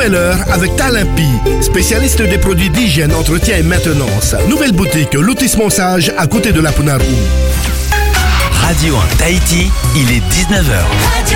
nouvelle heure avec Talampi, spécialiste des produits d'hygiène, entretien et maintenance. Nouvelle boutique, lotissement Sage, à côté de la Punarou. Radio 1 Tahiti, il est 19h. Radio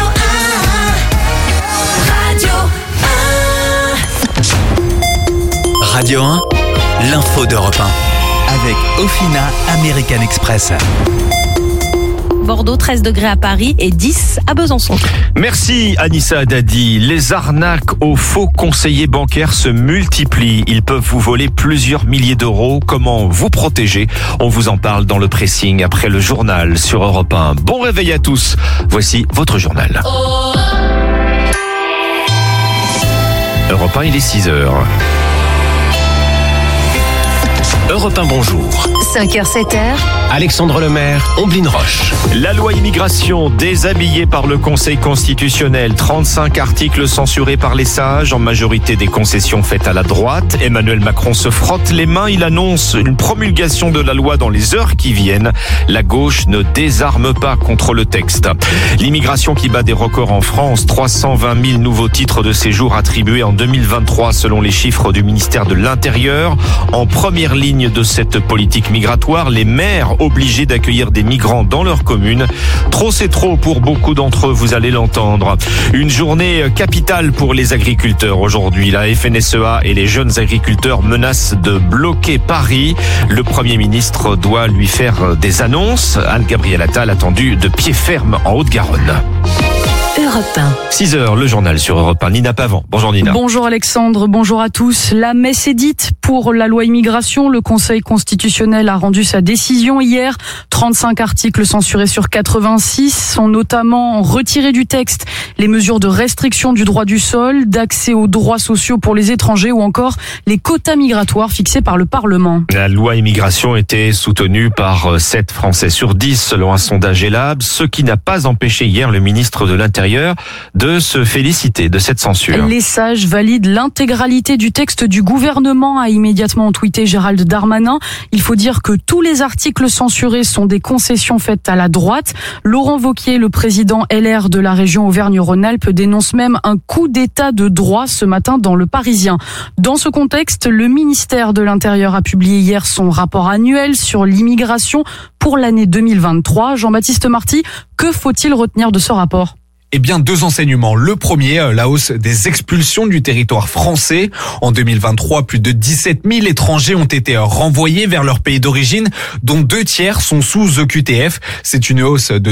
1. Radio 1, l'info d'Europe 1. Avec Ofina American Express. Bordeaux, 13 degrés à Paris et 10 à Besançon. Merci Anissa Haddadi. Les arnaques aux faux conseillers bancaires se multiplient. Ils peuvent vous voler plusieurs milliers d'euros. Comment vous protéger? On vous en parle dans le pressing après le journal sur Europe 1. Bon réveil à tous. Voici votre journal. Europe 1, il est 6h. Europe 1, bonjour. 5h, 7h. Alexandre Lemaire, Omblin Roche. La loi immigration déshabillée par le Conseil constitutionnel. 35 articles censurés par les sages, en majorité des concessions faites à la droite. Emmanuel Macron se frotte les mains. Il annonce une promulgation de la loi dans les heures qui viennent. La gauche ne désarme pas contre le texte. L'immigration qui bat des records en France. 320 000 nouveaux titres de séjour attribués en 2023 selon les chiffres du ministère de l'Intérieur. En première ligne de cette politique migratoire, les maires obligés d'accueillir des migrants dans leur commune. Trop, c'est trop pour beaucoup d'entre eux, vous allez l'entendre. Une journée capitale pour les agriculteurs aujourd'hui. La FNSEA et les jeunes agriculteurs menacent de bloquer Paris. Le Premier ministre doit lui faire des annonces. Anne-Gabrielle Attal attendu de pied ferme en Haute-Garonne. Europe 1. 6h, le journal sur Europe 1. Nina Pavant. Bonjour Nina. Bonjour Alexandre, bonjour à tous. La messe est dite pour la loi immigration. Le Conseil constitutionnel a rendu sa décision hier. 35 articles censurés sur 86 sont notamment retirés du texte. Les mesures de restriction du droit du sol, d'accès aux droits sociaux pour les étrangers ou encore les quotas migratoires fixés par le Parlement. La loi immigration était soutenue par 7 Français sur 10 selon un sondage Elab, ce qui n'a pas empêché hier le ministre de l'Intérieur de se féliciter de cette censure. Les sages valident l'intégralité du texte du gouvernement, a immédiatement tweeté Gérald Darmanin. Il faut dire que tous les articles censurés sont des concessions faites à la droite. Laurent Wauquiez, le président LR de la région Auvergne-Rhône-Alpes, dénonce même un coup d'état de droit ce matin dans Le Parisien. Dans ce contexte, le ministère de l'Intérieur a publié hier son rapport annuel sur l'immigration pour l'année 2023. Jean-Baptiste Marty, que faut-il retenir de ce rapport ? Eh bien, 2 enseignements. Le premier, la hausse des expulsions du territoire français. En 2023, plus de 17 000 étrangers ont été renvoyés vers leur pays d'origine, dont 2 tiers sont sous OQTF. C'est une hausse de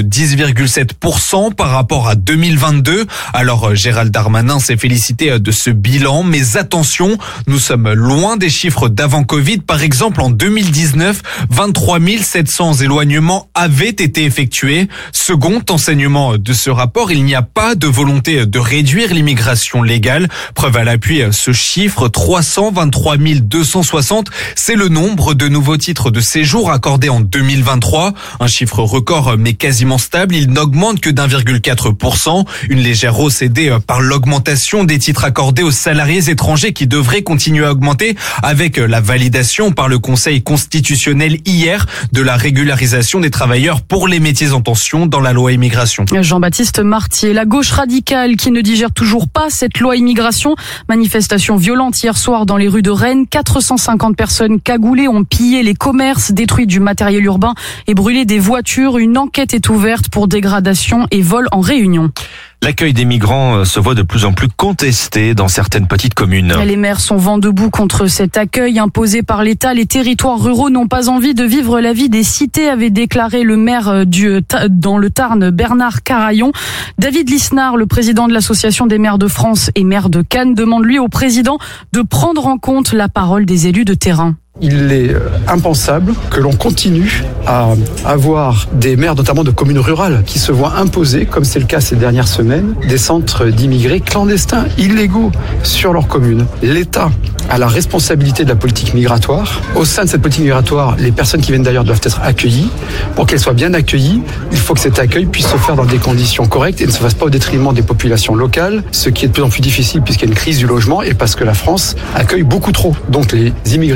10,7% par rapport à 2022. Alors, Gérald Darmanin s'est félicité de ce bilan, mais attention, nous sommes loin des chiffres d'avant Covid. Par exemple, en 2019, 23 700 éloignements avaient été effectués. Second enseignement de ce rapport, il n'y a pas de volonté de réduire l'immigration légale. Preuve à l'appui, ce chiffre, 323 260, c'est le nombre de nouveaux titres de séjour accordés en 2023. Un chiffre record mais quasiment stable, il n'augmente que d'1,4%. Une légère hausse aidée par l'augmentation des titres accordés aux salariés étrangers qui devraient continuer à augmenter avec la validation par le Conseil constitutionnel hier de la régularisation des travailleurs pour les métiers en tension dans la loi immigration. Jean-Baptiste Marty. La gauche radicale qui ne digère toujours pas cette loi immigration. Manifestation violente hier soir dans les rues de Rennes. 450 personnes cagoulées ont pillé les commerces, détruit du matériel urbain et brûlé des voitures. Une enquête est ouverte pour dégradation et vol en réunion. L'accueil des migrants se voit de plus en plus contesté dans certaines petites communes. Les maires sont vent debout contre cet accueil imposé par l'État. Les territoires ruraux n'ont pas envie de vivre la vie des cités, avait déclaré le maire dans le Tarn, Bernard Carayon. David Lisnard, le président de l'Association des maires de France et maire de Cannes, demande lui au président de prendre en compte la parole des élus de terrain. Il est impensable que l'on continue à avoir des maires, notamment de communes rurales, qui se voient imposer, comme c'est le cas ces dernières semaines, des centres d'immigrés clandestins, illégaux, sur leur commune. L'État a la responsabilité de la politique migratoire. Au sein de cette politique migratoire, les personnes qui viennent d'ailleurs doivent être accueillies. Pour qu'elles soient bien accueillies, il faut que cet accueil puisse se faire dans des conditions correctes et ne se fasse pas au détriment des populations locales, ce qui est de plus en plus difficile puisqu'il y a une crise du logement et parce que la France accueille beaucoup trop. Donc les immigrés sont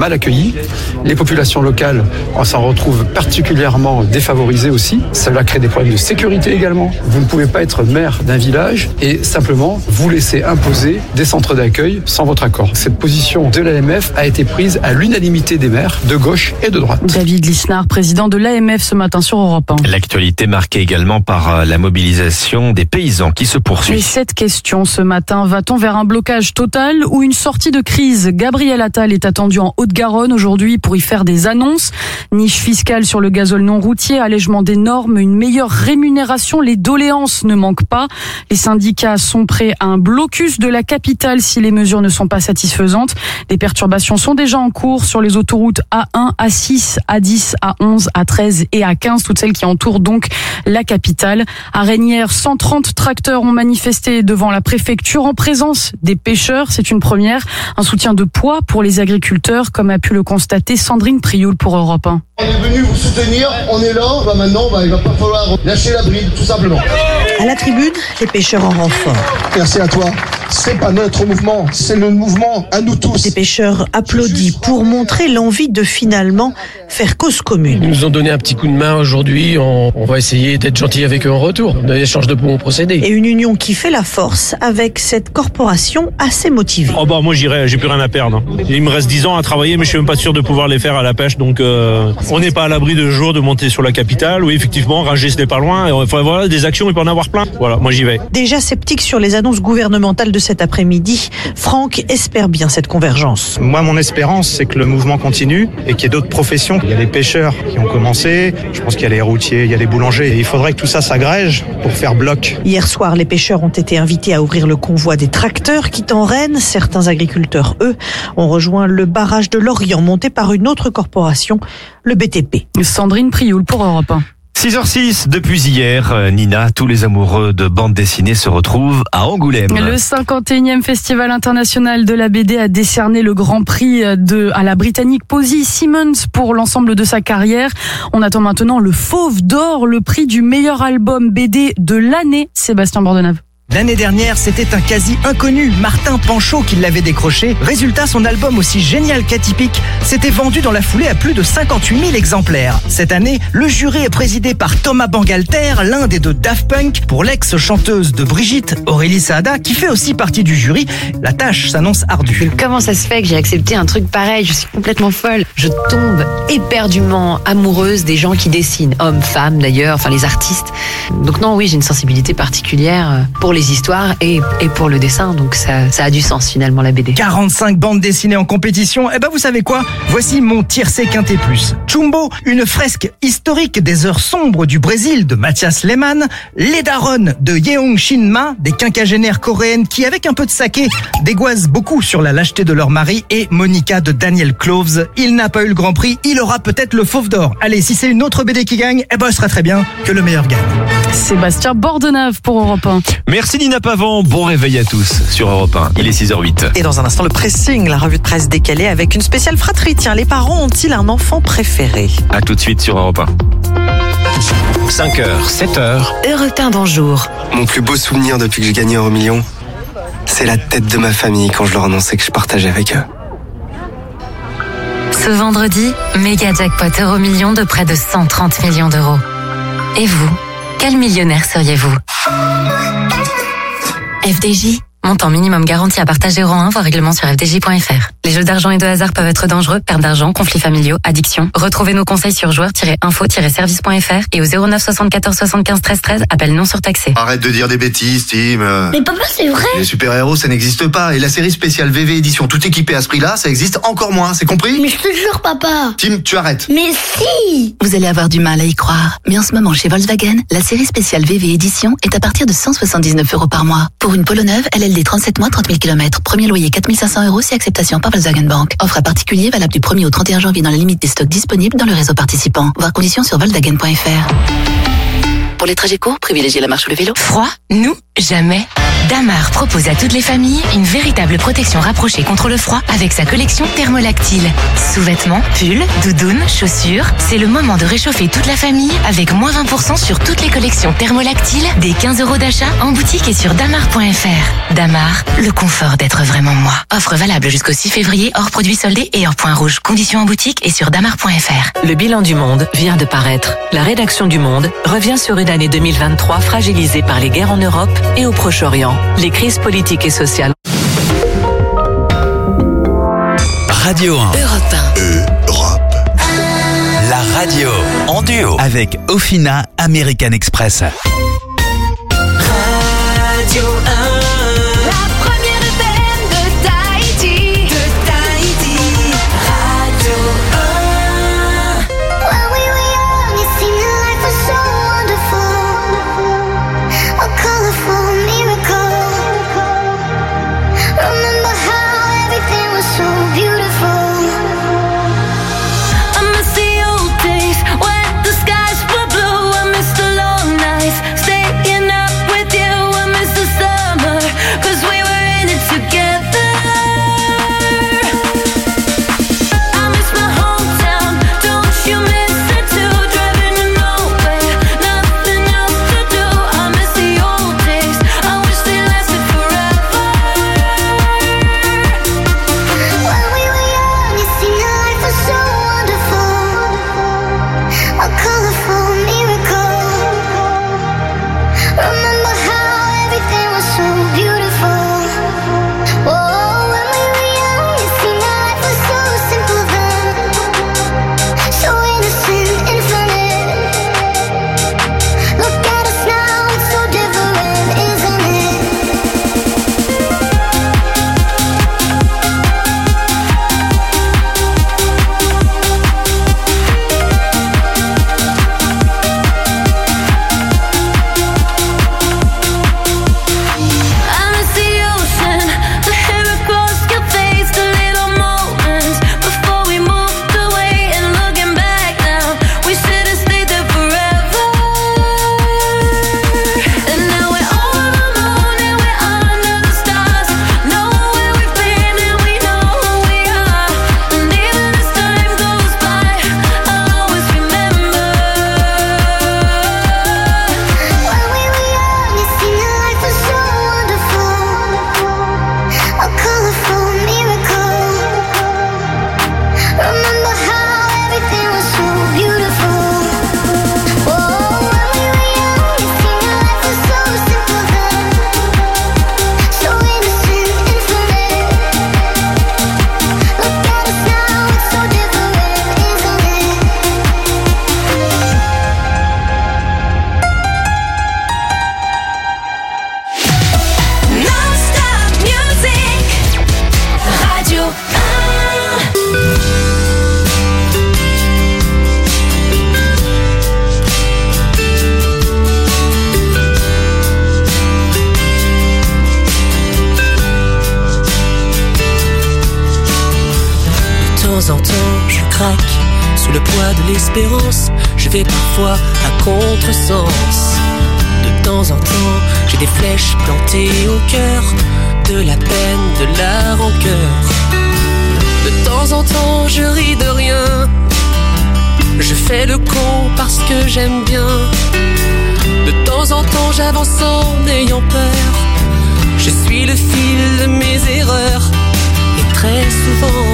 mal accueillis. Les populations locales s'en retrouvent particulièrement défavorisées aussi. Cela crée des problèmes de sécurité également. Vous ne pouvez pas être maire d'un village et simplement vous laisser imposer des centres d'accueil sans votre accord. Cette position de l'AMF a été prise à l'unanimité des maires de gauche et de droite. David Lisnard, président de l'AMF ce matin sur Europe 1. L'actualité marquée également par la mobilisation des paysans qui se poursuit. Et cette question ce matin, va-t-on vers un blocage total ou une sortie de crise? Gabriel Attal est attendu en Haute-Garonne aujourd'hui pour y faire des annonces. Niche fiscale sur le gazole non routier, allègement des normes, une meilleure rémunération, les doléances ne manquent pas. Les syndicats sont prêts à un blocus de la capitale si les mesures ne sont pas satisfaisantes. Des perturbations sont déjà en cours sur les autoroutes A1, A6, A10, A11, A13 et A15, toutes celles qui entourent donc la capitale. À Reynières, 130 tracteurs ont manifesté devant la préfecture en présence des pêcheurs. C'est une première, un soutien de poids pour les agriculteurs, comme a pu le constater Sandrine Prioul pour Europe 1. On est venu vous soutenir, on est là, maintenant il va pas falloir lâcher la bride, tout simplement. À la tribune, les pêcheurs en renfort. Merci à toi. C'est pas notre mouvement, c'est le mouvement à nous tous. Les pêcheurs applaudis pour montrer l'envie de finalement faire cause commune. Ils nous ont donné un petit coup de main aujourd'hui, on va essayer d'être gentil avec eux en retour, d'un échange de bons procédés. Et une union qui fait la force avec cette corporation assez motivée. Oh bah moi j'irai, j'ai plus rien à perdre. Il me reste 10 ans à travailler mais je suis même pas sûr de pouvoir les faire à la pêche, donc on n'est pas à l'abri de jour de monter sur la capitale. Oui effectivement, Rungis n'est pas loin, voilà, des actions il peut en avoir plein. Voilà, moi j'y vais. Déjà sceptique sur les annonces gouvernementales de cet après-midi, Franck espère bien cette convergence. Moi mon espérance c'est que le mouvement continue et qu'il y ait d'autres professions. Il y a les pêcheurs qui ont commencé, je pense qu'il y a les routiers, il y a les boulangers et il faudrait que tout ça s'agrège pour faire bloc. Hier soir, les pêcheurs ont été invités à ouvrir le convoi des tracteurs quittant Rennes. Certains agriculteurs, eux, ont rejoint le barrage de Lorient monté par une autre corporation, le BTP. Sandrine Prioul pour Europe 1. 6h06, depuis hier, Nina, tous les amoureux de bande dessinée se retrouvent à Angoulême. Le 51e Festival international de la BD a décerné le Grand Prix à la Britannique Posy Simmonds pour l'ensemble de sa carrière. On attend maintenant le Fauve d'Or, le prix du meilleur album BD de l'année, Sébastien Bordenave. L'année dernière, c'était un quasi inconnu, Martin Panchaud, qui l'avait décroché. Résultat, son album aussi génial qu'atypique s'était vendu dans la foulée à plus de 58 000 exemplaires. Cette année, le jury est présidé par Thomas Bangalter, l'un des deux Daft Punk. Pour l'ex-chanteuse de Brigitte, Aurélie Saada, qui fait aussi partie du jury, la tâche s'annonce ardue. Comment ça se fait que j'ai accepté un truc pareil? Je suis complètement folle. Je tombe éperdument amoureuse des gens qui dessinent, hommes, femmes d'ailleurs, enfin les artistes. Donc non, oui, j'ai une sensibilité particulière pour les histoires et pour le dessin, donc ça a du sens finalement la BD. 45 bandes dessinées en compétition, et vous savez quoi? Voici mon tiercé quinté plus. Chumbo, une fresque historique des heures sombres du Brésil de Mathias Lehmann, Les Darons de Yeong Shin-ma, des quinquagénaires coréennes qui avec un peu de saké dégoisent beaucoup sur la lâcheté de leur mari, et Monica de Daniel Cloves. Il n'a pas eu le Grand Prix, il aura peut-être le Fauve d'Or. Allez, si c'est une autre BD qui gagne, ce serait très bien que le meilleur gagne. Sébastien Bordenave pour Europe 1. Merci Nina Pavant, bon réveil à tous sur Europe 1, il est 6h08. Et dans un instant, le pressing, la revue de presse décalée avec une spéciale fratrie. Tiens, les parents ont-ils un enfant préféré? À tout de suite sur Europe 1. 5h, 7h. Europe 1, bonjour. Mon plus beau souvenir depuis que j'ai gagné €1 c'est la tête de ma famille quand je leur annonçais que je partageais avec eux. Ce vendredi, méga jackpot €1 de près de 130 millions d'euros. Et vous, quel millionnaire seriez-vous? FDJ, montant minimum garanti à partager €1, voir règlement sur fdj.fr. Les jeux d'argent et de hasard peuvent être dangereux, perte d'argent, conflits familiaux, addiction. Retrouvez nos conseils sur joueurs-info-service.fr et au 09 74 75 13 13, appel non surtaxé. Arrête de dire des bêtises, Tim. Mais papa, c'est vrai. Les super-héros, ça n'existe pas. Et la série spéciale VV édition tout équipée à ce prix-là, ça existe encore moins, c'est compris? Mais je te jure, papa. Tim, tu arrêtes. Mais si. Vous allez avoir du mal à y croire. Mais en ce moment, chez Volkswagen, la série spéciale VV édition est à partir de 179 € par mois. Pour une Polo neuve, LLD 37 mois, 30 000 km. Premier loyer 4 500 € si acceptation par Volkswagen Bank. Offre à particulier valable du 1er au 31 janvier dans la limite des stocks disponibles dans le réseau participant. Voir conditions sur Volkswagen.fr. Pour les trajets courts, privilégiez la marche ou le vélo. Froid? Nous, jamais. Damar propose à toutes les familles une véritable protection rapprochée contre le froid avec sa collection thermolactyle. Sous-vêtements, pulls, doudounes, chaussures, c'est le moment de réchauffer toute la famille avec moins 20% sur toutes les collections thermolactyles, des 15 € d'achat en boutique et sur damar.fr. Damar, le confort d'être vraiment moi. Offre valable jusqu'au 6 février, hors produits soldés et hors points rouges. Conditions en boutique et sur damar.fr. Le bilan du monde vient de paraître. La rédaction du Monde revient sur une année 2023 fragilisée par les guerres en Europe et au Proche-Orient, les crises politiques et sociales. Radio 1. Europe 1. La radio en duo avec Ofina American Express. Radio 1. La première FM de Tahiti. Radio 1. When we were young, it seemed life was so wonderful. A colorful miracle. Remember how everything was so beautiful. I miss the old days when the skies were blue. I miss the long nights, staying up with you. I miss the summer, 'cause we were in it together. I miss my hometown, don't you miss it too? Driving to nowhere, nothing else to do. I miss the old days, I wish they lasted forever. When we were young, it seemed life was so wonderful. A colorful miracle. Remember how everything was so beautiful. Oh, when we were young, it seemed life was so simple then. So innocent, infinite. Look at us now, it's so different, isn't it? I miss the ocean, the hair across your face, the little moments before we moved away. And looking back now, we should have stayed there forever. And now we're all alone and we're under the stars. Know where we've been and we know who we are. And even as time goes by, I'll always remember. When we were young, it seemed life was so wonderful. A colorful miracle. Remember how everything was so beautiful. Oh, when we were young, it seemed life was so simple then. So innocent, infinite. Look at us now, it's so different, isn't it? Non-stop music, Radio 1. De temps en temps, je craque sous le poids de l'espérance. Je vais parfois à contresens. De temps en temps, j'ai des flèches plantées au cœur, de la peine, de la rancœur. De temps en temps, je ris de rien. Je fais le con parce que j'aime bien. De temps en temps, j'avance en ayant peur. Je suis le fil de mes erreurs. Et très souvent,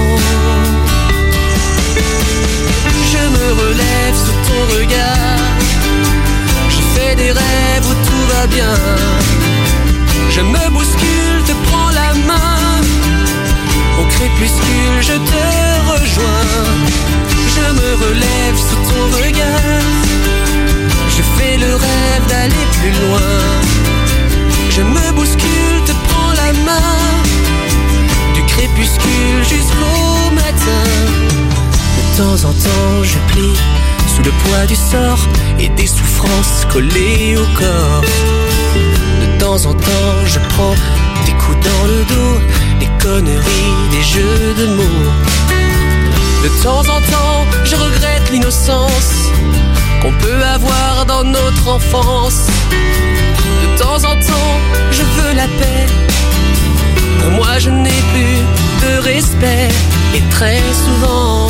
je me relève sous ton regard. Je fais des rêves où tout va bien. Je me bouscule, te prends la main. Au crépuscule, je te rejoins. Je me relève sous ton regard. Je fais le rêve d'aller plus loin. Je me bouscule, te prends la main. Du crépuscule jusqu'au matin. De temps en temps, je plie sous le poids du sort et des souffrances collées au corps. De temps en temps, je prends des coups dans le dos, des conneries, des jeux de mots. De temps en temps, je regrette l'innocence qu'on peut avoir dans notre enfance. De temps en temps, je veux la paix. Pour moi, je n'ai plus de respect. Et très souvent,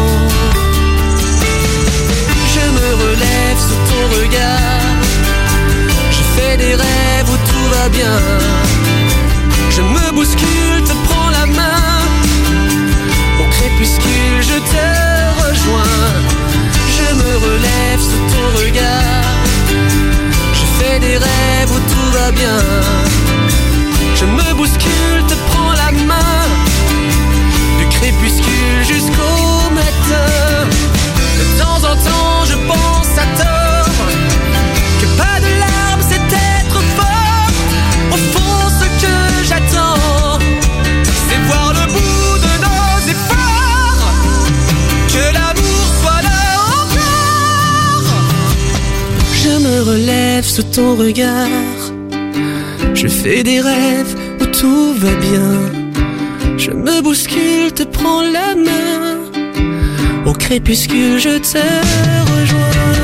je me relève sous ton regard. Je fais des rêves où tout va bien. Je me bouscule, te prends la main. Au crépuscule, je te rejoins. Je me relève sous ton regard. Je fais des rêves où tout va bien. Je me bouscule, te prends la main. Du crépuscule jusqu'au matin. De temps en temps, je pense à tort que pas de larmes, c'est être fort. Au fond, ce que j'attends, c'est voir le bout de nos efforts. Que l'amour soit là encore. Je me relève sous ton regard. Je fais des rêves où tout va bien. Je me bouscule, te prends la main. Au crépuscule, je te rejoins.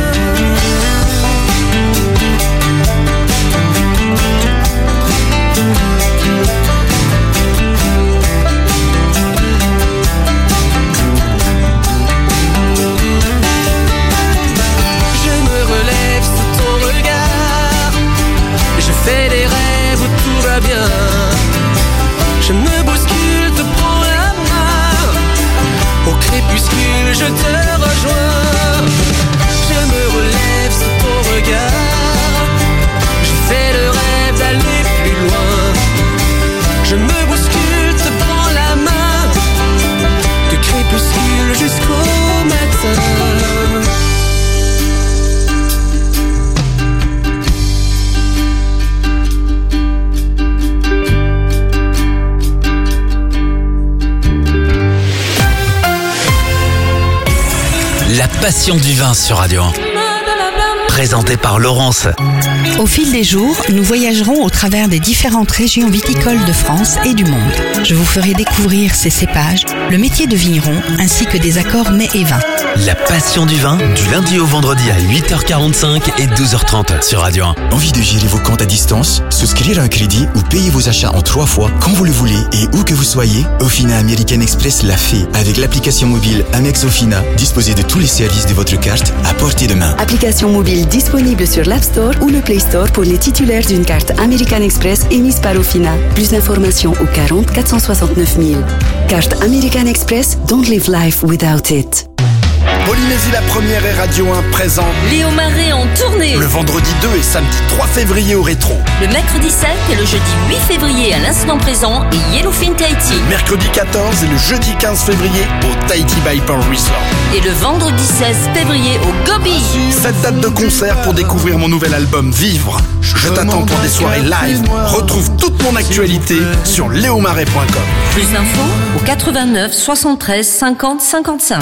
Je me relève sous ton regard. Je fais des rêves où tout va bien. Je me bouscule, te prends la main. Au crépuscule, je te rejoins. Je me relève sous ton regard. Je fais le rêve d'aller plus loin. Je me bouscule, te prends la main. Du crépuscule jusqu'au matin. La passion du vin sur Radio 1. Présenté par Laurence. Au fil des jours, nous voyagerons au travers des différentes régions viticoles de France et du monde. Je vous ferai découvrir ces cépages, le métier de vigneron, ainsi que des accords mets et vins. La passion du vin, du lundi au vendredi à 8h45 et 12h30 sur Radio 1. Envie de gérer vos comptes à distance, souscrire à un crédit ou payer vos achats en 3 fois quand vous le voulez et où que vous soyez? Ofina American Express l'a fait avec l'application mobile Amex Ofina. Disposez de tous les services de votre carte à portée de main. Application mobile disponible sur l'App Store ou le Play Store pour les titulaires d'une carte American Express émise par Ofina. Plus d'informations au 40 469 000. Carte American Express, don't live life without it. Polynésie la première et Radio 1 présente Léo Marais en tournée le vendredi 2 et samedi 3 février au Rétro. Le mercredi 7 et le jeudi 8 février à l'instant présent et Yellowfin Tahiti. Mercredi 14 et le jeudi 15 février au Tahiti by Pearl Resort. Et le vendredi 16 février au Gobi. 7 dates de concert pour découvrir mon nouvel album Vivre. Je t'attends pour des soirées live. Retrouve toute mon actualité sur leomarais.com. Plus d'infos au 89 73 50 55.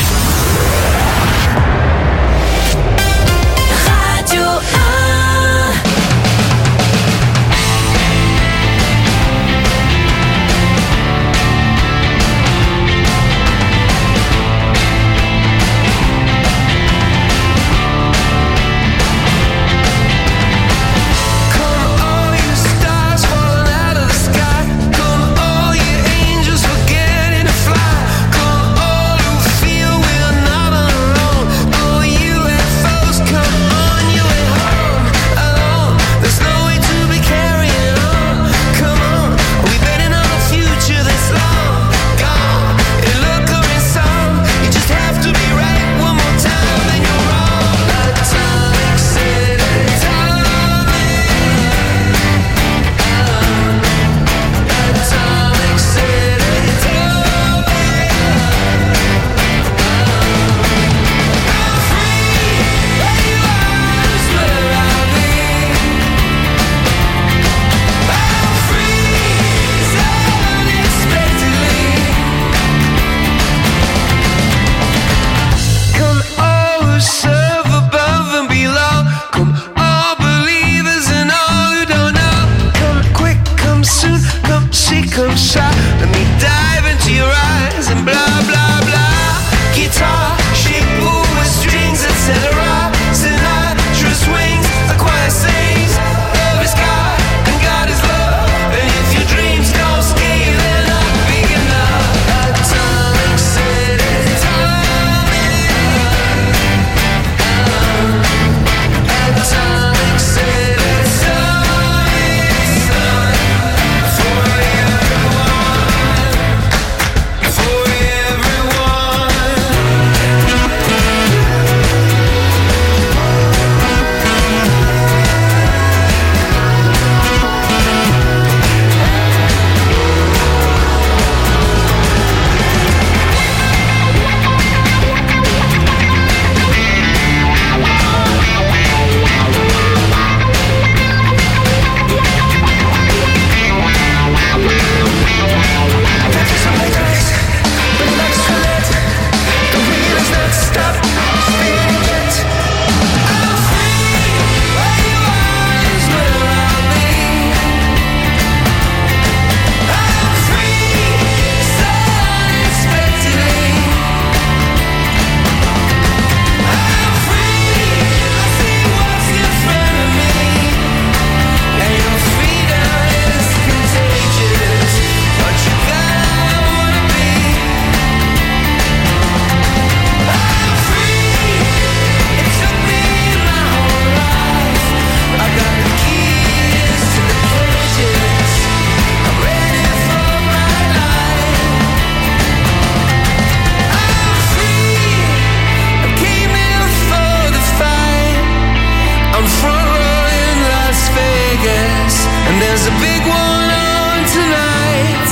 There's a big one on tonight.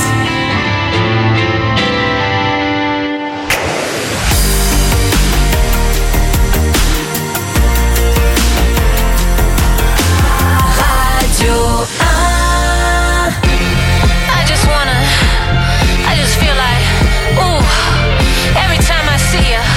Radio 1. I just feel like, ooh, every time I see ya,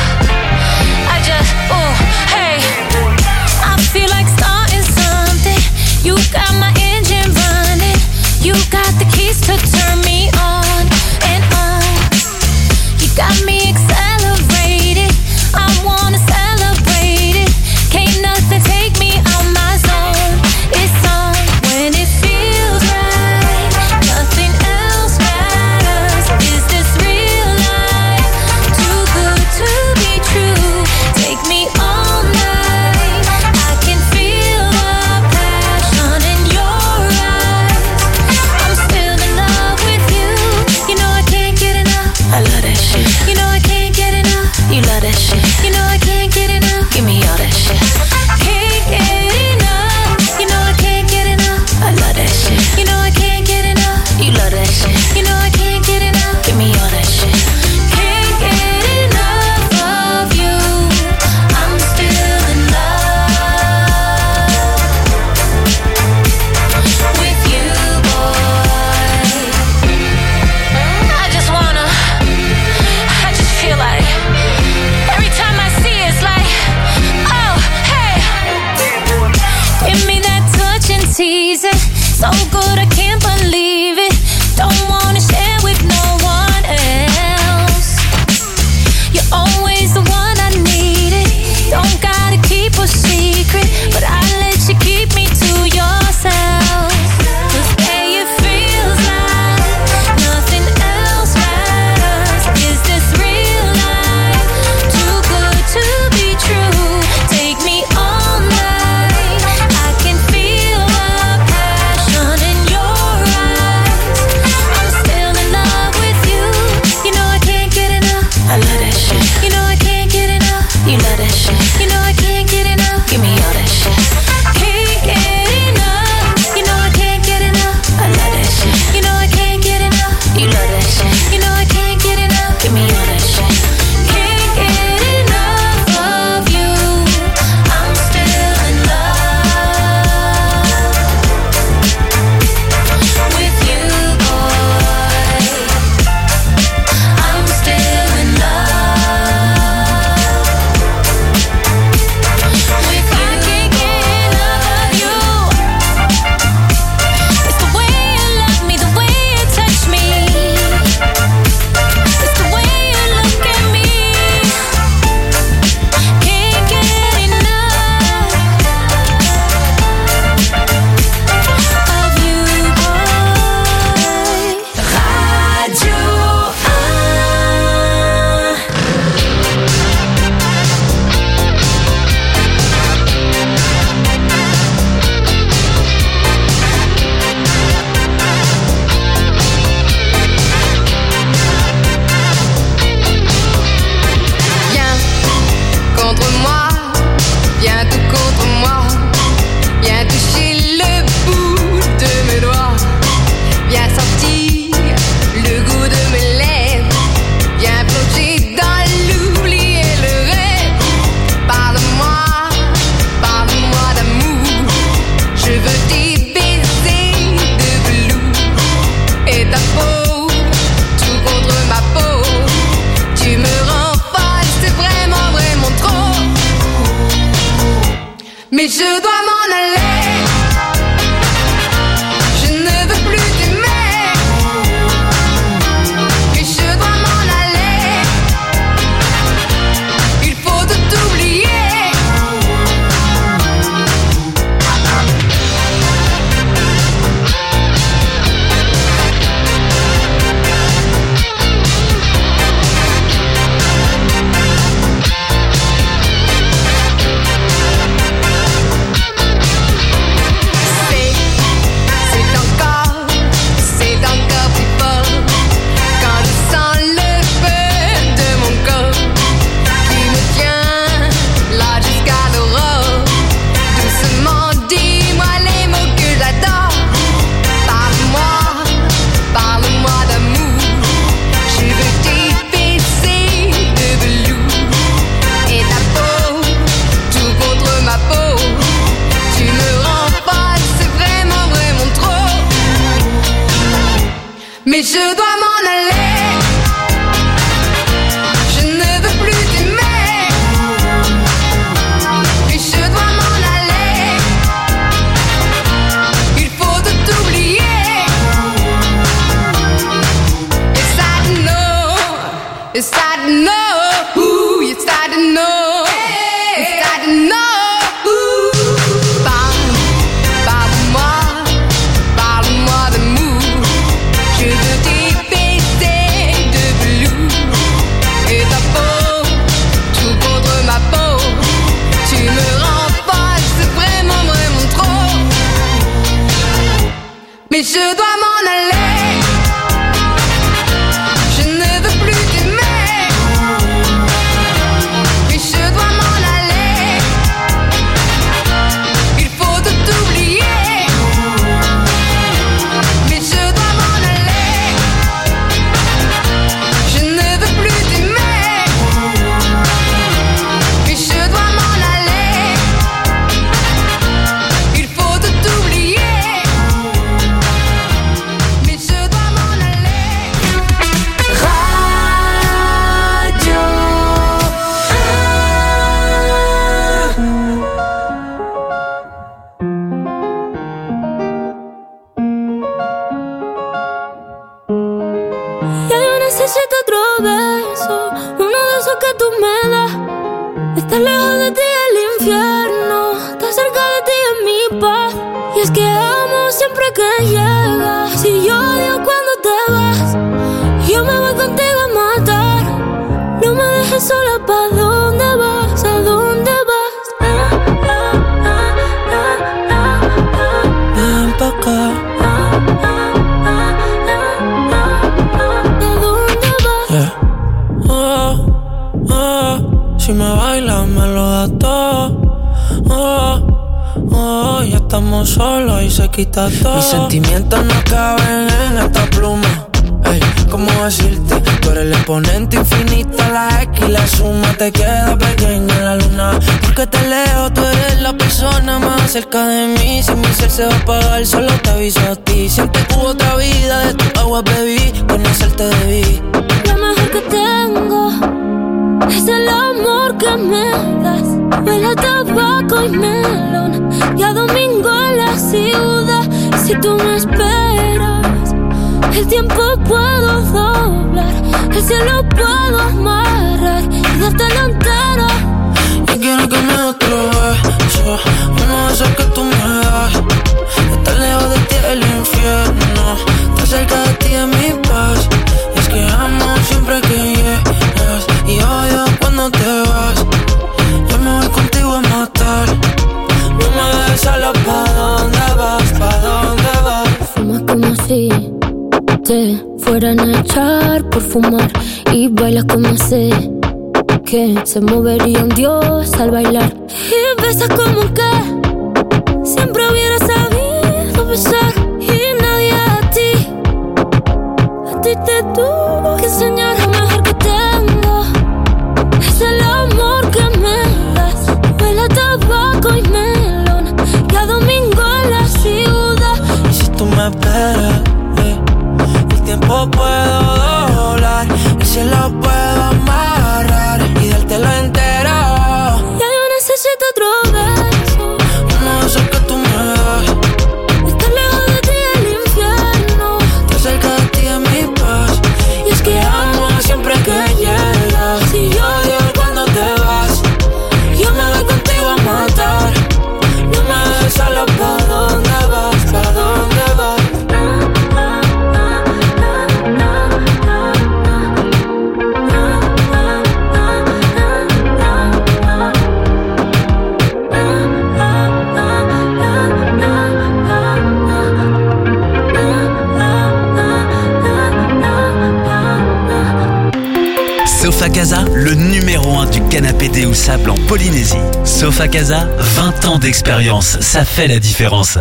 hey, I feel like starting something. You got my engine running. You got the keys to turn me on and on. You got me accelerated. I wanna celebrate it. Can't nothing take me out my zone. It's on when it feels right. Nothing else matters. Is this real life? Too good to be true. Take me all night. I can feel the passion in your eyes. I'm still in love with you. You know I can't get enough. I love that shit. You know I can't get enough. You love that shit. You know I can't get enough. Give me all that shit. Can't get enough. You know I can't get enough. I love that shit. You know I can't get enough. You love that shit. You know I can't get enough. Give me all that shit. Can't get enough of you. I'm still in love with you, boy. I just feel like every time I see it, it's like, oh, hey. Give me that touch and tease it. So good I can't believe it. Don't wanna share with no one else. You're always the one I needed. Don't gotta keep a secret, but I let you keep me to yourself. 'Cause hey, it feels like nothing else matters. Is this real life? Too good to be true. Take me all night. I can feel the passion in your Mais je dois m'en aller. Je ne veux plus t'aimer. Mais je dois m'en aller. Il faut tout oublier. Yes, I know. Yes, I know. Ooh, yes, I know. Yes, I know. Mais je dois m'en aller. Je ne veux plus t'aimer. Mais je dois m'en aller. Il faut tout oublier. Mais je dois m'en aller. Je ne veux plus t'aimer. Mais je dois m'en aller. Il faut tout oublier. Necesito otro beso, uno de esos que tú me das. Estar lejos de ti es el infierno, estar cerca de ti es mi paz. Y es que amo siempre que llegas. Si yo odio cuando te vas, yo me voy contigo a matar. No me dejes sola, ¿pa' dónde vas? ¿A dónde vas? Ven pa' acá. Si me bailas me lo das todo. Ya estamos solos y se quita todo. Mis sentimientos no caben en esta pluma. Ey, ¿cómo decirte? Tú eres el exponente infinito, la X y la suma te queda pequeña en la luna. Porque te leo, tú eres la persona más cerca de mí. Si mi ser se va a apagar, solo te aviso a ti. Siempre hubo otra vida, de tu agua bebí, conocerte debí. Lo mejor que tengo es el amor que me das. Huele a tabaco y melón, y a domingo en la ciudad. Si tú me esperas, el tiempo puedo doblar, el cielo puedo amarrar y dártelo entero. Yo quiero que me des otro beso, uno de esos que tú me das. Estar lejos de ti es el infierno, estar cerca de ti es mi paz. Y es que amo siempre que llegas y odio cuando te vas. Yo me voy contigo a matar. No me dejes sola, ¿pa' dónde vas? ¿Pa' dónde vas? Fumas como si te fueran a echar por fumar, y bailas como sé que se movería un dios al bailar. Y besas como que siempre hubiera sabido besar. Y nadie a ti te tuvo que enseñar. Lo mejor que tengo es el amor que me das. Huele a tabaco y melón, y a domingo en la ciudad. Y si tú me esperas, el tiempo puedo doblar, el cielo puedo amarrar y dártelo entero. Ya yo necesito otro beso, uno de esos que tú me das. Estar lejos de ti es el infierno, estar cerca de ti es mi paz. y es que amo siempre que llegas. Si yo odio cuando te vas, yo me voy contigo a matar. no me dejes sola, ¿pa' dónde vas? ¿Pa' dónde vas? Sofa Casa, le numéro 1 du canapé déhoussable en Polynésie. Sofa Casa, 20 ans d'expérience, ça fait la différence.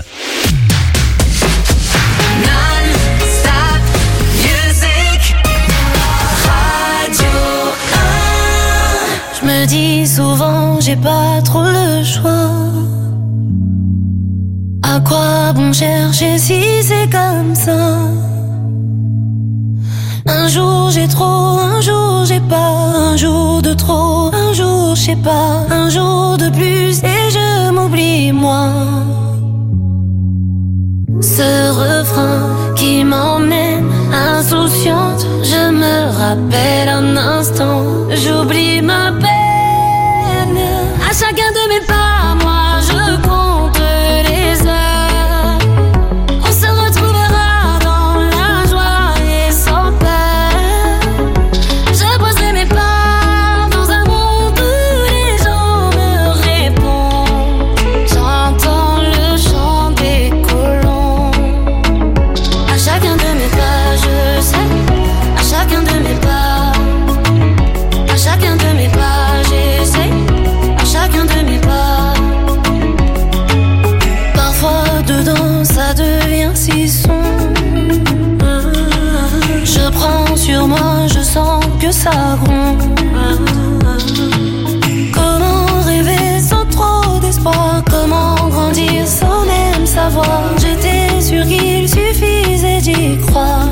Non-stop music, Radio 1. Je me dis souvent, j'ai pas trop le choix. À quoi bon chercher si c'est comme ça? Un jour j'ai trop, un jour j'ai pas, un jour de trop, un jour je sais pas, un jour de plus et je m'oublie moi. Ce refrain qui m'emmène insouciante, je me rappelle un instant, j'oublie ma peine. À chacun de mes pas, moi je compte les heures. On se retrouvera dans la joie et sans peur. Je poserai mes pas dans un monde où les gens me répondent. J'entends le chant des colons. À chacun de mes pas, je sais. À chacun de mes pas, à chacun de mes pas, j'essaie. À chacun de mes pas. Parfois dedans ça devient si sombre. Je prends sur moi, je sens que ça gronde. Comment rêver sans trop d'espoir? Comment grandir sans même savoir? J'étais sûre qu'il suffisait d'y croire.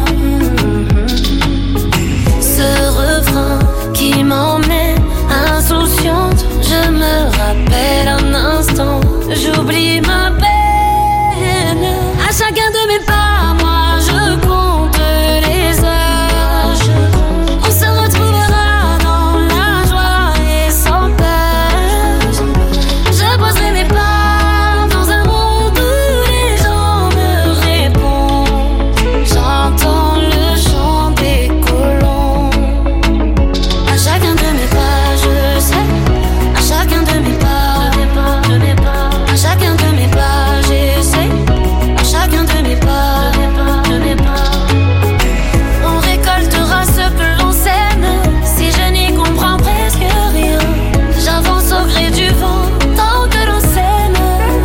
Ce refrain qui m'emmène insouciante, je me rappelle un instant, j'oublie ma peine. À chacun de mes pas, moi je compte les heures. On se retrouvera dans la joie et sans peur. Je poserai mes pas dans un monde où les gens me répondent. J'entends le chant des colons. À chacun de mes pas, je sais. À chacun de mes pas, à chacun de mes pas, j'essaie. À chacun de mes pas, on récoltera ce que l'on sème. Si je n'y comprends presque rien, j'avance au gré du vent tant que l'on s'aime.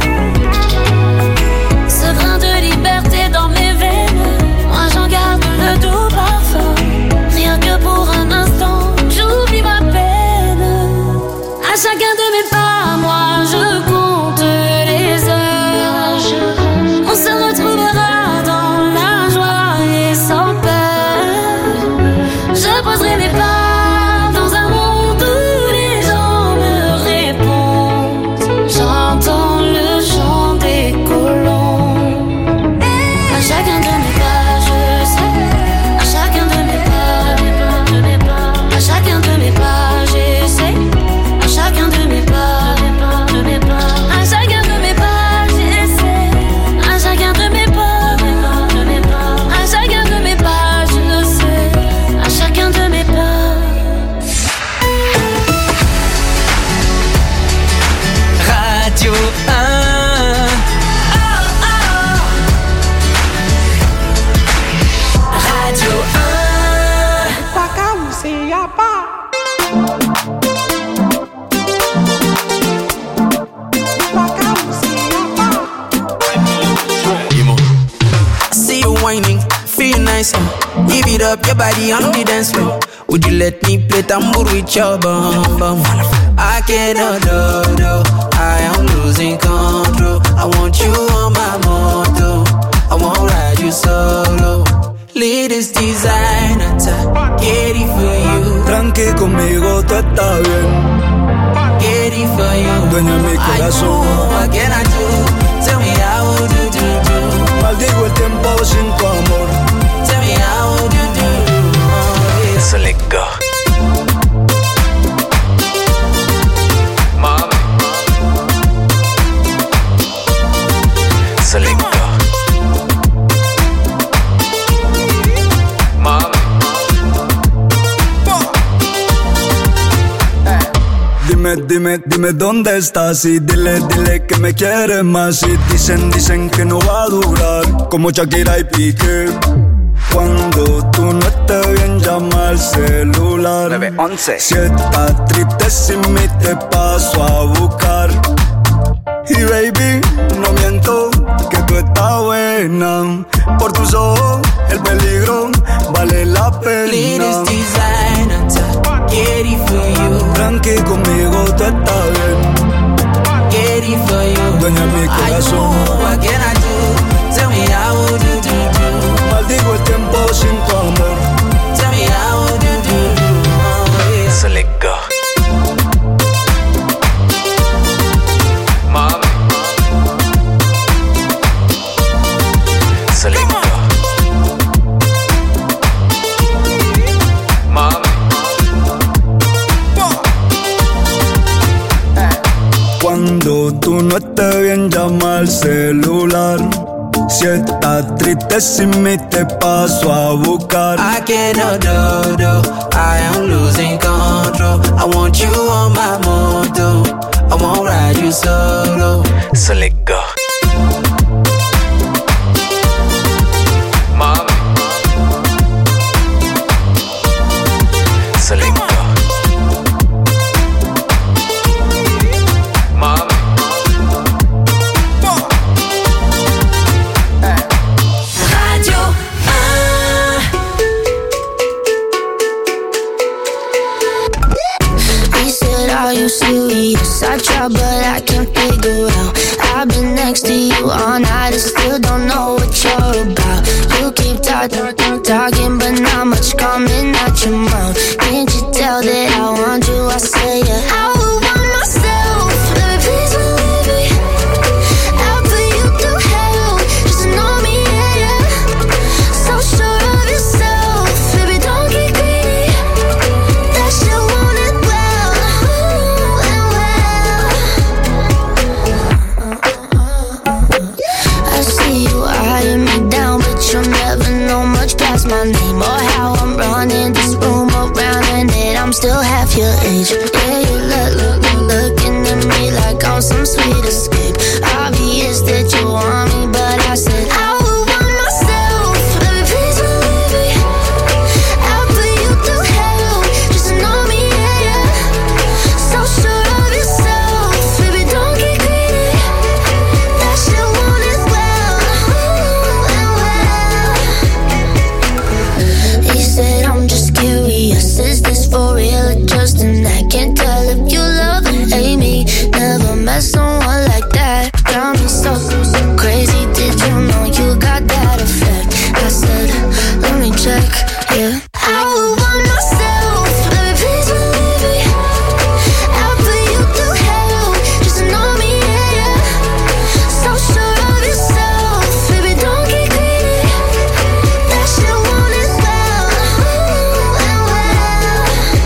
Ce grain de liberté dans mes veines, moi j'en garde le doux parfum. Rien que pour un instant, j'oublie ma peine. À chacun de mes pas, moi je compte les heures. On se retrouvera dans la joie et sans peur. Je poserai mes pas dans un monde où les gens me répondent. J'entends le chant des colons. À chacun de mes pas, je sais. À chacun de mes pas, à chacun de mes pas, j'essaie. À chacun de mes pas, à chacun de mes pas, j'essaie. À chacun de mes pas, à chacun de mes pas, je sais. À chacun de mes pas. Radio 1. Radio 1. See you whining, feel nice. Give it up, your body on the dance floor. Would you let me play tambour with your bum bum? I cannot do, I am losing control. I want you on my moto, I won't ride you solo. Latest designer, get it for you. Tranqui conmigo, tú estás bien. Get it for you. Dueña mi corazón. What can I do? Tell me how would you do? Maldigo el tiempo sin tu amor. Tell me how would you do? So let go. Mami. So let go. Mami. Dime dónde estás y dile que me quieres más. Y dicen que no va a durar, como Shakira y Piqué. Cuando tú no estés bien, llama al celular. 911. Si estás triste sin mí, te paso a buscar. Y baby, no miento, que tú estás buena. Por tus ojos, el peligro vale la pena. Latest designer, get it for you. Tranqui conmigo, tú estás bien. Get it for you. Dueña mi corazón. What can I do? Tell me how would you do? Maldigo el tiempo sin tu amor. Tell al celular. Si estás triste sin mí te paso a buscar. I cannot do, I am losing control. I want you on my moto, I won't ride you solo. So let go. Mami. So let go. Mami. Radio 1. He said, are you serious? I try but I can't figure out. I've been next to you all night and still don't know what you're about. You keep talking but not much coming out your mouth. Can't you tell that I want you? I say yeah. I would want myself, baby, please believe me. I'll put you through hell, just know me, yeah, yeah. So sure of yourself, baby, don't get greedy. That shit want it well, and well. I see you eyeing me down, but you'll never know much past my name or how I'm running this room around, and that I'm still half your age. Yeah, you looking at me like I'm some sweet escape. Obvious that you want me, but I said I would want myself, baby, please believe me. I'll put you through hell, just know me, yeah, yeah. So sure of yourself, baby, don't get greedy. That shit want it well, and well. He said I'm just curious, is this for real or just an act? Can't tell if you love or hate me. Never met someone like that. Got me so crazy. Did you know you got that effect? I said, let me check, yeah. I would want myself, baby, please believe me. I'll put you through hell, just know me, yeah, yeah. So sure of yourself, baby, don't get greedy. That shit want it well, and well.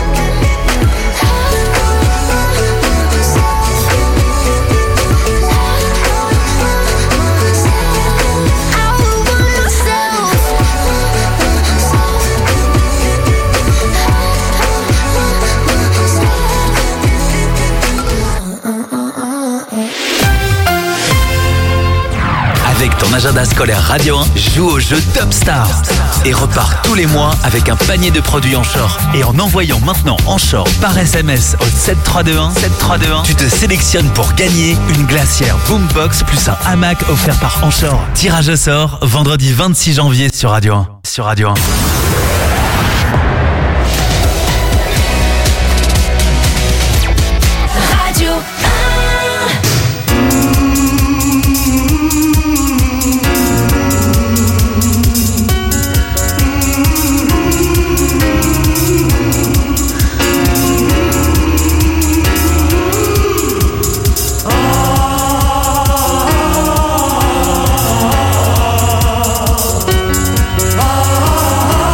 Avec ton agenda scolaire Radio 1, joue au jeu Top Star et repars tous les mois avec un panier de produits Anchor. Et en envoyant maintenant Anchor par SMS au 7321, tu te sélectionnes pour gagner une glacière Boombox plus un hamac offert par Anchor. Tirage au sort vendredi 26 janvier sur Radio 1. Sur Radio 1. Radio 1. Oh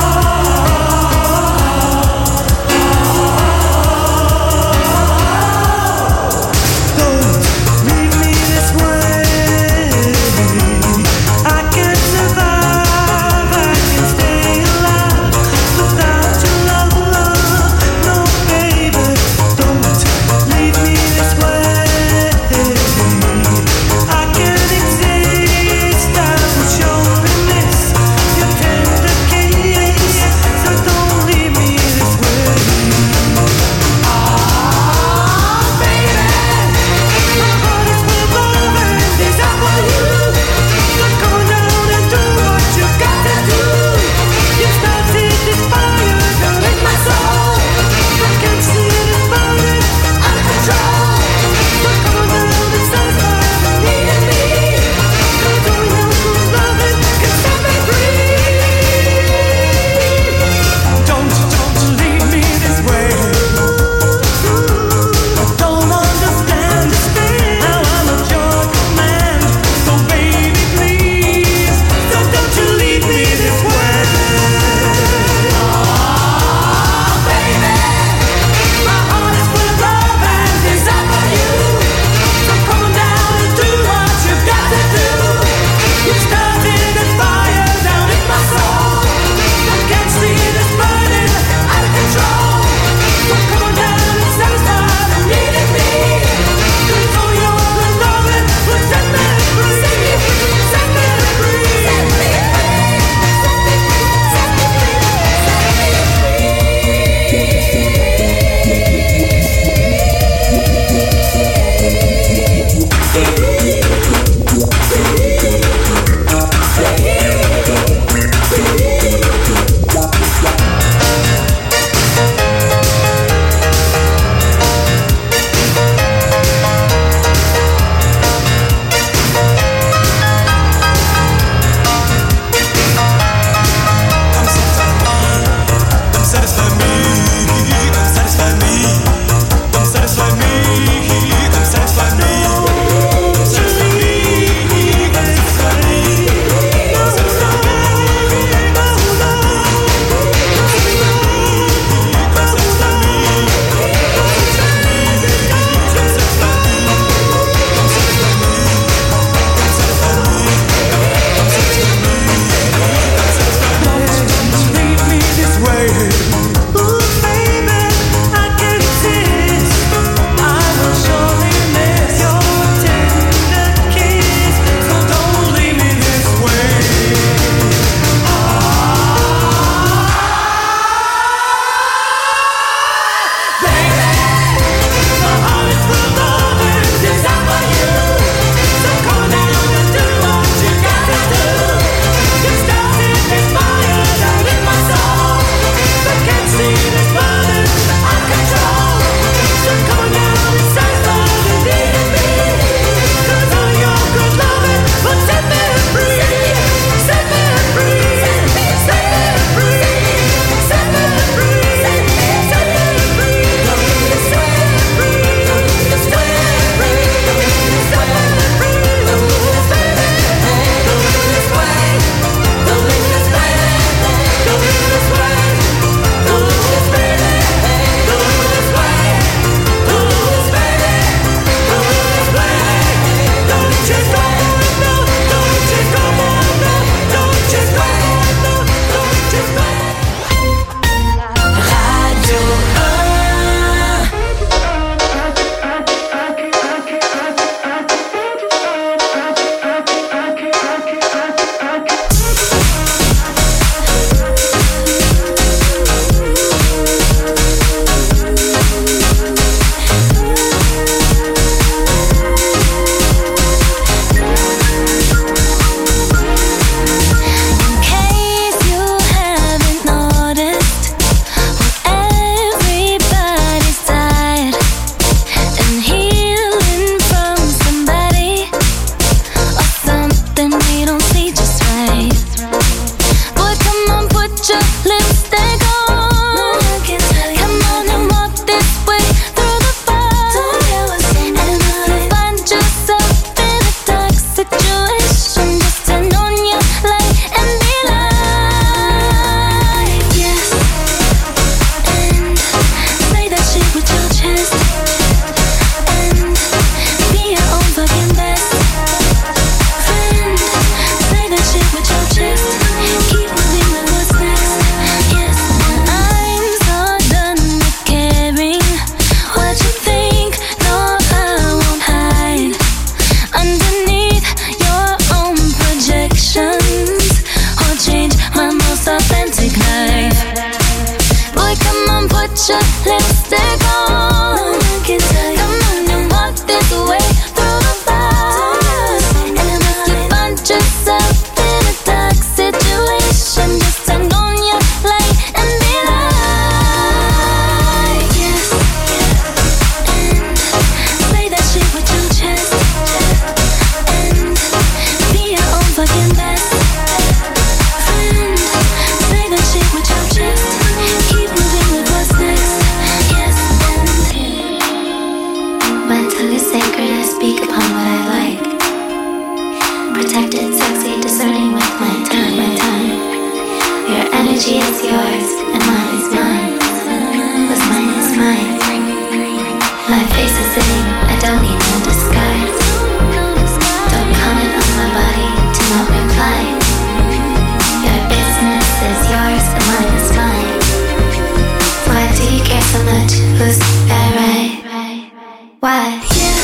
energy is yours and mine is mine. What's mine is mine. My face is sitting, I don't need no disguise. Don't comment on my body, do not reply. Your business is yours and mine is mine. Why do you care so much? Who's that right? Why?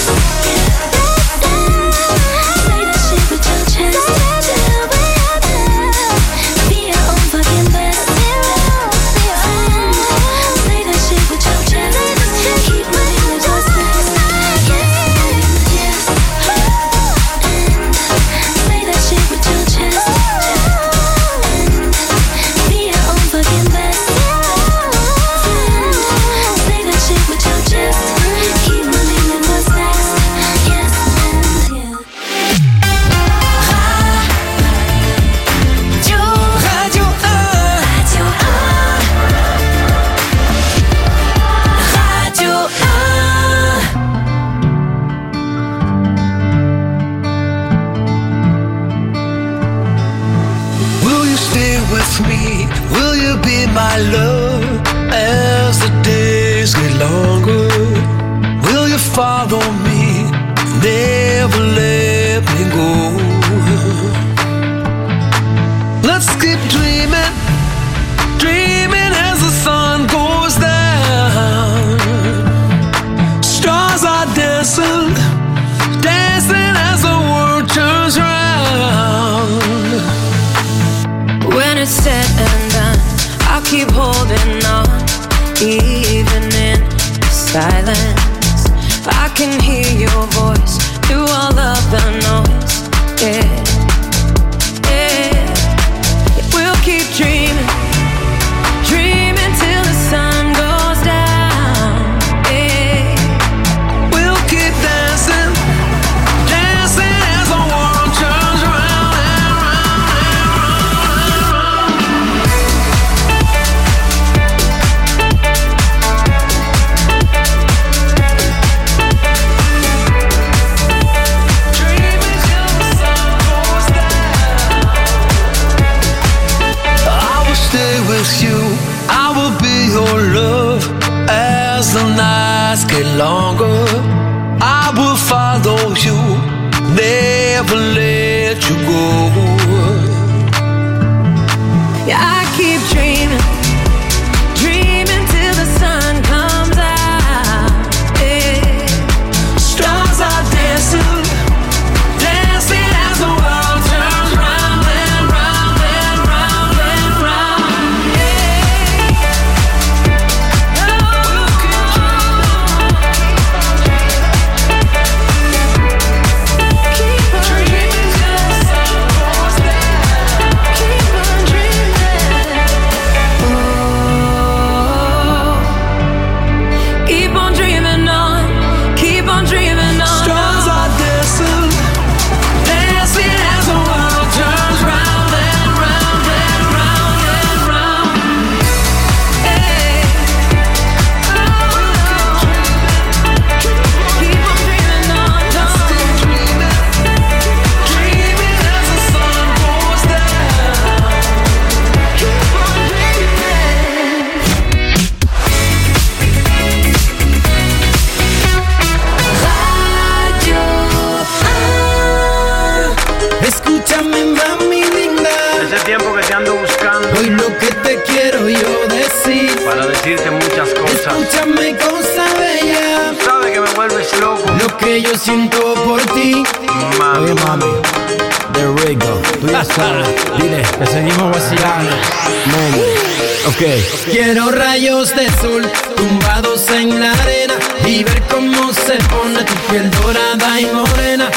Quiero rayos de sol tumbados en la arena y ver cómo se pone tu piel dorada y morena.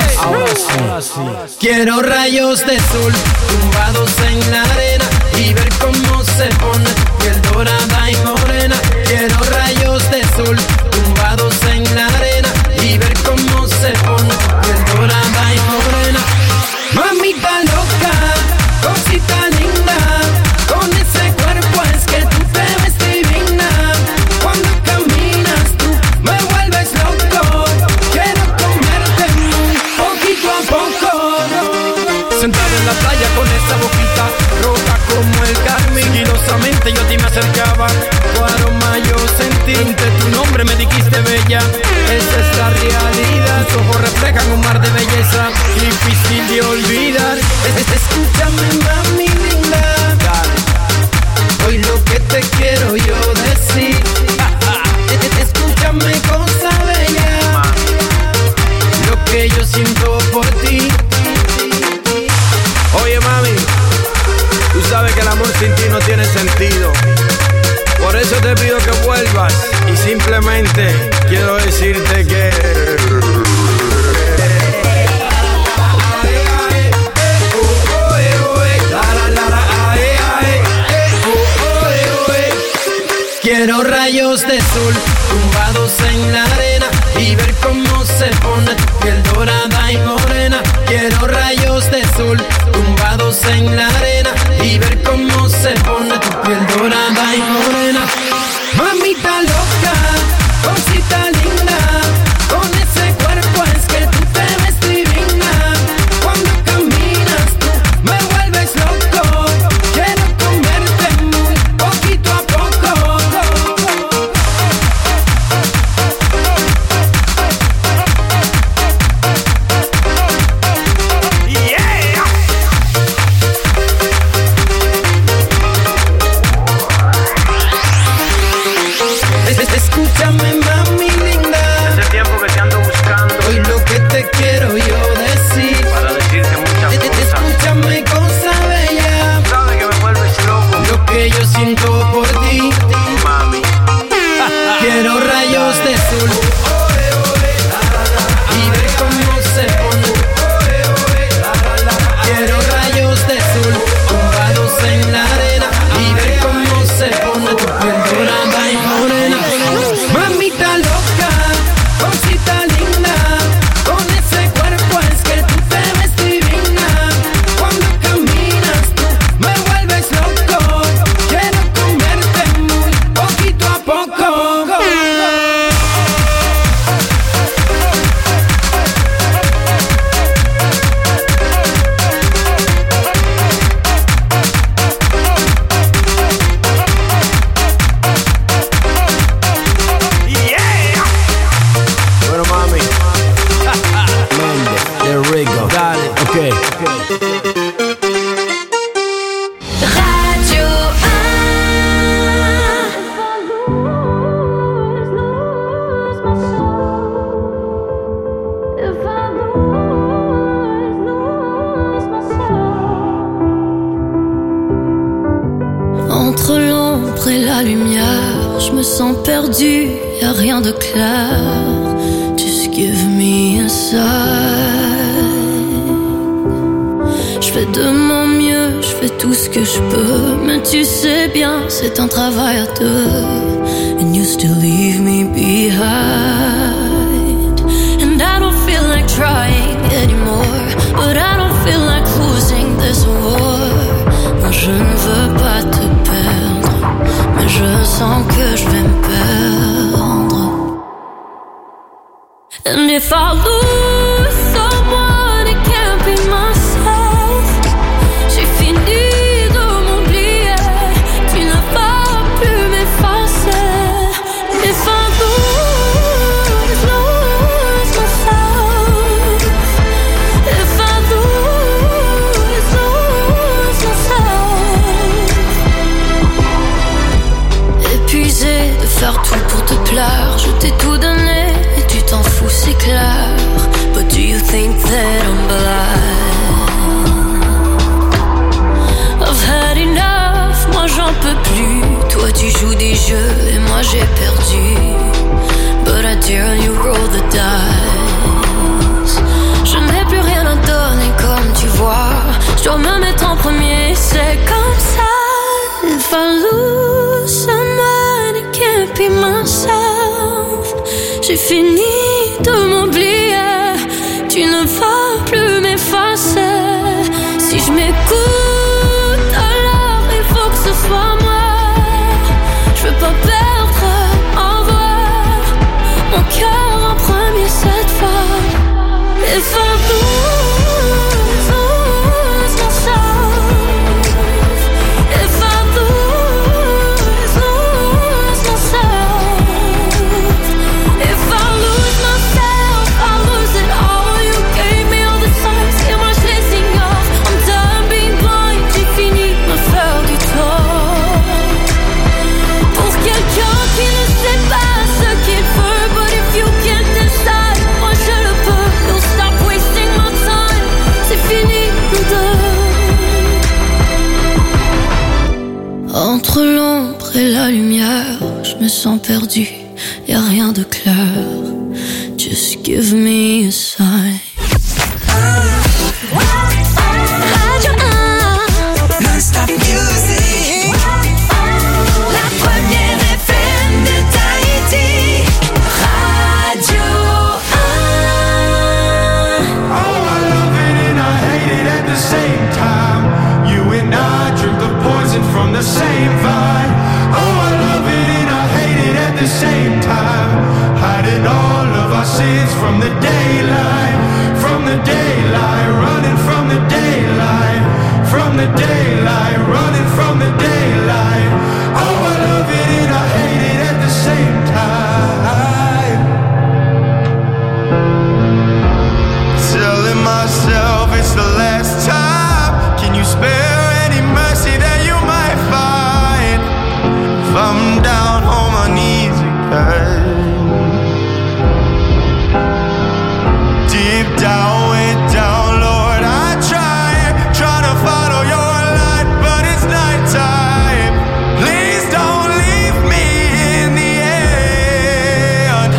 Ahora sí. Quiero rayos de sol tumbados en la arena y ver cómo se pone tu piel dorada y morena. Quiero rayos de sol tumbados en la arena y ver cómo se pone tu piel dorada y morena. Mamita loca, cosita linda, con ese cuerpo es que tú te ves divina. Cuando caminas tú me vuelves loco. Quiero comerte poquito a poco. Sentada en la playa con esa boquita roja como el carmín. Sigilosamente yo a ti me acercaba, tu aroma yo sentí, entre tu nombre me dijiste bella. Esa es la realidad, tus ojos reflejan un mar de belleza, difícil de olvidar. Escúchame mami linda, hoy lo que te quiero yo decir. Escúchame cosa bella, lo que yo siento por ti. Oye mami, tú sabes que el amor sin ti no tiene sentido. Por eso te pido que vuelvas y simplemente quiero decirte que quiero rayos de sol tumbados en la arena y ver cómo se pone tu piel dorada y morena. Quiero rayos de sol tumbados en la arena y ver cómo se pone tu piel dorada y morena. Mamita loca, cosita linda, con ese cuerpo es que tú te ves divina. Cuando caminas tú me vuelves loco, quiero comerte muy poquito a poco. Escúchame mami linda, hace tiempo que te ando buscando, hoy lo que te quiero yo decir, para decirte muchas cosas. Escúchame cosa bella, sabes que me vuelves loco, lo que yo siento por ti, mami. Quiero rayos de sol y ver cómo se pone. Quiero rayos de sol tumbados en la arena y ver cómo se pone tu piel dorada y morena. Mamita loca, cosita linda, con ese cuerpo es que tú te ves divina. Cuando caminas tú me vuelves loco, quiero comerte muy poquito a poco. Bueno mami, Mende, there we go. Dale, okay. Radio 1. Entre l'ombre et la lumière, je me sens perdue, y'a rien de clair. Just give me a sign. Je fais de mon mieux, je fais tout ce que je peux, mais tu sais bien, c'est un travail à deux. And you still leave me behind. And I don't feel like trying anymore, but I don't feel like losing this war. Moi je ne veux pas te perdre, mais je sens que je vais me perdre. And if I lose someone, it can't be myself. J'ai fini de m'oublier, tu n'as pas pu m'effacer. If I lose myself, if I lose myself. Épuisé de faire tout pour te plaire, je t'ai tout donné et tu t'en fous, c'est clair. But do you think that I'm blind? I've had enough, moi j'en peux plus. Toi tu joues des jeux et moi j'ai perdu. But I dare you roll the dice. Je n'ai plus rien à donner comme tu vois. Je dois me mettre en premier, c'est comme ça. If I lose someone, it can't be myself. J'ai fini de m'oublier, tu ne vas plus m'effacer. Si je m'écoute, alors il faut que ce soit moi. Je veux pas perdre en vrai mon cœur en premier cette fois. If I lose myself, if I lose l'ombre et la lumière, je me sens perdu, y a rien de clair. Just give me a sign. Radio 1 Non-stop music. La première FM de Tahiti. Radio 1. Oh, I love it and I hate it at the same time. You and I drink the poison from the same vine. Oh, I love it and I hate it at the same time. Hiding all of our sins from the daylight. From the daylight, running from the daylight. From the daylight, running from the daylight. Oh, I love it and I hate it at the same time. Telling myself it's the last time. Can you spare any mercy that you might find? If I'm down on my knees again. Deep down, way down, Lord, I try to follow your light, but it's nighttime. Please don't leave me in the end.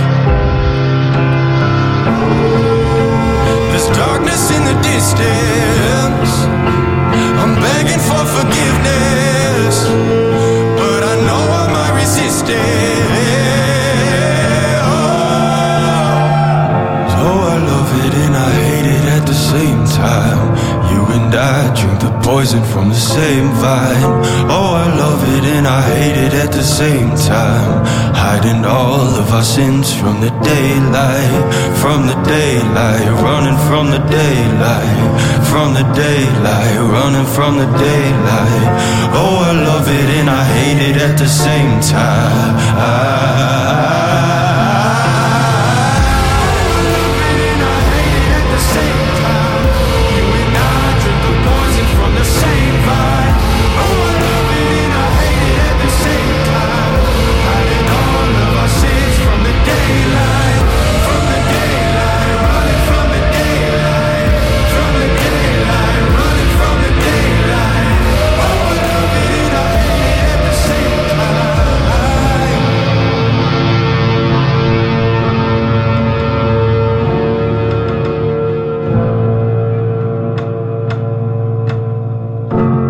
There's darkness in the distance. I'm begging for forgiveness, but I know I might resist it. And I hate it at the same time. You and I drink the poison from the same vine. Oh, I love it and I hate it at the same time. Hiding all of our sins from the daylight. From the daylight, running from the daylight. From the daylight, running from the daylight. Oh, I love it and I hate it at the same time.